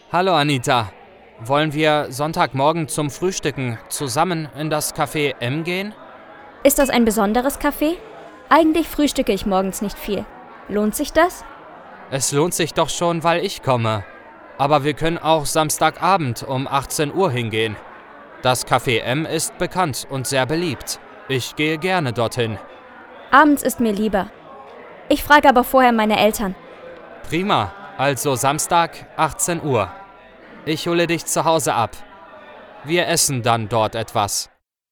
Hallo Anita, wollen wir Sonntagmorgen zum Frühstücken zusammen in das Café M gehen? Ist das ein besonderes Café? Eigentlich frühstücke ich morgens nicht viel. Lohnt sich das? Es lohnt sich doch schon, weil ich komme. Aber wir können auch Samstagabend um 18 Uhr hingehen. Das Café M ist bekannt und sehr beliebt. Ich gehe gerne dorthin. Abends ist mir lieber. Ich frage aber vorher meine Eltern. Prima, also Samstag 18 Uhr. Ich hole dich zu Hause ab. Wir essen dann dort etwas.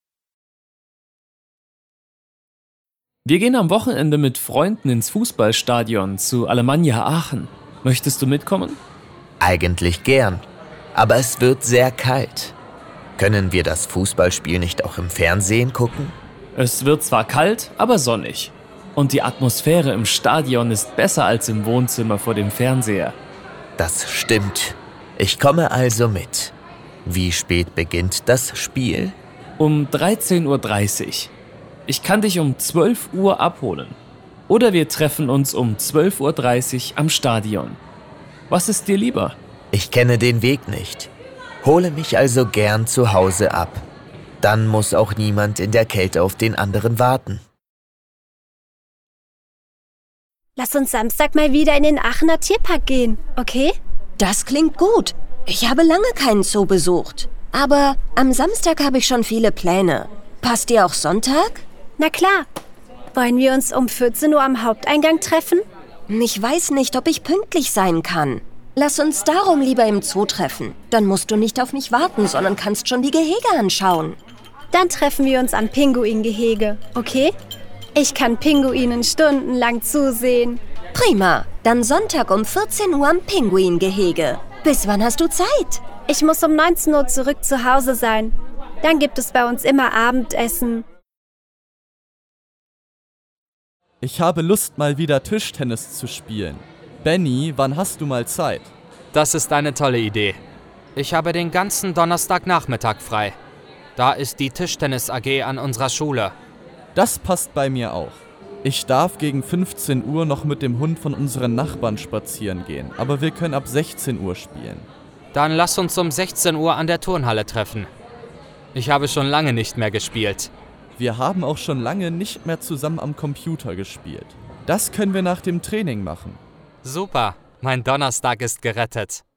Wir gehen am Wochenende mit Freunden ins Fußballstadion zu Alemannia Aachen. Möchtest du mitkommen? Eigentlich gern, aber es wird sehr kalt. Können wir das Fußballspiel nicht auch im Fernsehen gucken? Es wird zwar kalt, aber sonnig. Und die Atmosphäre im Stadion ist besser als im Wohnzimmer vor dem Fernseher. Das stimmt. Ich komme also mit. Wie spät beginnt das Spiel? Um 13:30 Uhr. Ich kann dich um 12 Uhr abholen. Oder wir treffen uns um 12:30 Uhr am Stadion. Was ist dir lieber? Ich kenne den Weg nicht. Hole mich also gern zu Hause ab. Dann muss auch niemand in der Kälte auf den anderen warten. Lass uns Samstag mal wieder in den Aachener Tierpark gehen, okay? Das klingt gut. Ich habe lange keinen Zoo besucht. Aber am Samstag habe ich schon viele Pläne. Passt dir auch Sonntag? Na klar. Wollen wir uns um 14 Uhr am Haupteingang treffen? Ich weiß nicht, ob ich pünktlich sein kann. Lass uns darum lieber im Zoo treffen. Dann musst du nicht auf mich warten, sondern kannst schon die Gehege anschauen. Dann treffen wir uns am Pinguingehege, okay? Ich kann Pinguinen stundenlang zusehen. Prima. Dann Sonntag um 14 Uhr am Pinguingehege. Bis wann hast du Zeit? Ich muss um 19 Uhr zurück zu Hause sein. Dann gibt es bei uns immer Abendessen. Ich habe Lust, mal wieder Tischtennis zu spielen. Benny, wann hast du mal Zeit? Das ist eine tolle Idee. Ich habe den ganzen Donnerstagnachmittag frei. Da ist die Tischtennis AG an unserer Schule. Das passt bei mir auch. Ich darf gegen 15 Uhr noch mit dem Hund von unseren Nachbarn spazieren gehen, aber wir können ab 16 Uhr spielen. Dann lass uns um 16 Uhr an der Turnhalle treffen. Ich habe schon lange nicht mehr gespielt. Wir haben auch schon lange nicht mehr zusammen am Computer gespielt. Das können wir nach dem Training machen. Super, mein Donnerstag ist gerettet.